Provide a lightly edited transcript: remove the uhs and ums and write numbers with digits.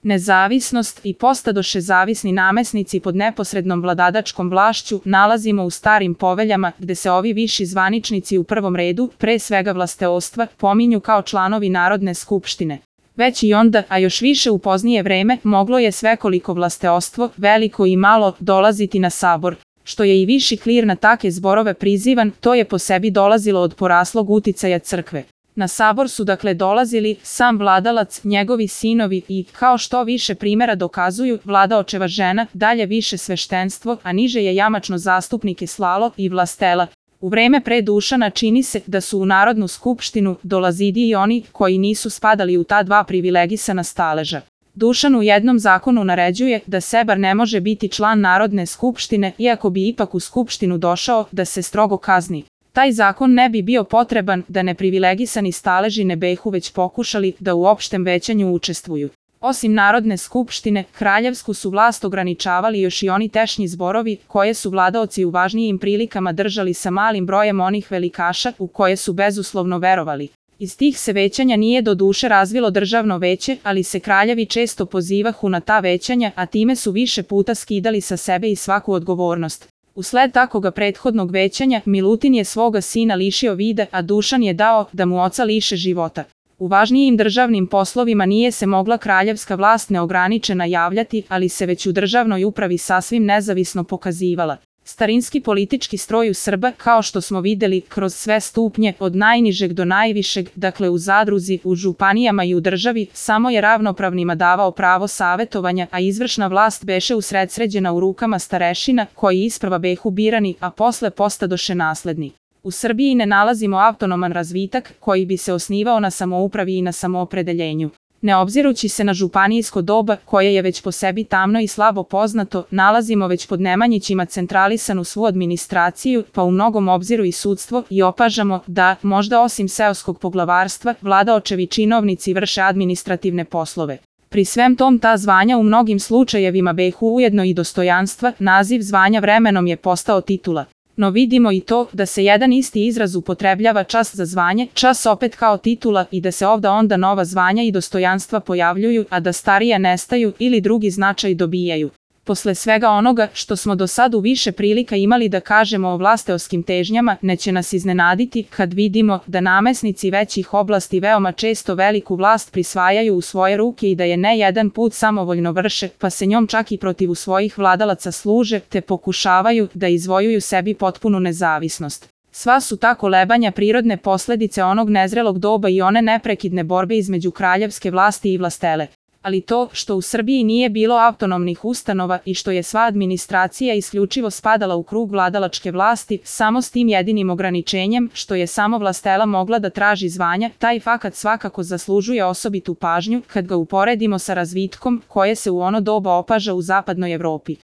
Nezavisnost i postadoše zavisni namesnici pod neposrednom vladadačkom vlašću nalazimo u starim poveljama gde se ovi viši zvaničnici u prvom redu, pre svega vlasteostva, pominju kao članovi Narodne skupštine. Već i onda, a još više u poznije vreme, moglo je svekoliko vlasteostvo, veliko i malo, dolaziti na sabor. Što je i viši klir na take zborove prizivan, to je po sebi dolazilo od poraslog uticaja crkve. Na sabor su dakle dolazili sam vladalac, njegovi sinovi i, kao što više primjera dokazuju, vladaočeva žena, dalje više sveštenstvo, a niže je jamačno zastupnike slalo i vlastela. U vreme pre Dušana čini se da su u Narodnu skupštinu dolazidi i oni koji nisu spadali u ta dva privilegisana staleža. Dušan u jednom zakonu naređuje da sebar ne može biti član Narodne skupštine, iako bi ipak u skupštinu došao, da se strogo kazni. Taj zakon ne bi bio potreban da neprivilegisani staleži ne behu već pokušali da u opštem većanju učestvuju. Osim Narodne skupštine, kraljevsku su vlast ograničavali još i oni tešnji zborovi koje su vladaoci u važnijim prilikama držali sa malim brojem onih velikaša u koje su bezuslovno verovali. Iz tih se većanja nije do duše razvilo državno veće, ali se kraljevi često pozivahu na ta većanja, a time su više puta skidali sa sebe i svaku odgovornost. Usled takoga prethodnog većanja, Milutin je svoga sina lišio vida, a Dušan je dao da mu oca liše života. U važnijim državnim poslovima nije se mogla kraljevska vlast neograničena javljati, ali se već u državnoj upravi sasvim nezavisno pokazivala. Starinski politički stroj u Srba, kao što smo videli, kroz sve stupnje, od najnižeg do najvišeg, dakle u zadruzi, u županijama i u državi, samo je ravnopravnima davao pravo savetovanja, a izvršna vlast beše usredsređena u rukama starešina, koji isprva behu birani, a posle postadoše nasledni. U Srbiji ne nalazimo autonoman razvitak koji bi se osnivao na samoupravi i na samoopredeljenju. Ne obzirući se na županijsko doba, koje je već po sebi tamno i slabo poznato, nalazimo već pod Nemanjićima centralisanu svu administraciju, pa u mnogom obziru i sudstvo, i opažamo da, možda osim seoskog poglavarstva, vladaočevi činovnici vrše administrativne poslove. Pri svem tom ta zvanja u mnogim slučajevima behu ujedno i dostojanstva, naziv zvanja vremenom je postao titula. No vidimo i to da se jedan isti izraz upotrebljava čas za zvanje, čas opet kao titula i da se ovda onda nova zvanja i dostojanstva pojavljuju, a da starija nestaju ili drugi značaj dobijaju. Posle svega onoga što smo do sad u više prilika imali da kažemo o vlasteoskim težnjama, neće nas iznenaditi kad vidimo da namesnici većih oblasti veoma često veliku vlast prisvajaju u svoje ruke i da je ne jedan put samovoljno vrše, pa se njom čak i protiv svojih vladalaca služe, te pokušavaju da izvojuju sebi potpunu nezavisnost. Sva su ta kolebanja prirodne posledice onog nezrelog doba i one neprekidne borbe između kraljevske vlasti i vlastele. Ali to što u Srbiji nije bilo autonomnih ustanova i što je sva administracija isključivo spadala u krug vladalačke vlasti, samo s tim jedinim ograničenjem što je samo vlastela mogla da traži zvanja, taj fakat svakako zaslužuje osobitu pažnju kad ga uporedimo sa razvitkom koje se u ono doba opaža u zapadnoj Evropi.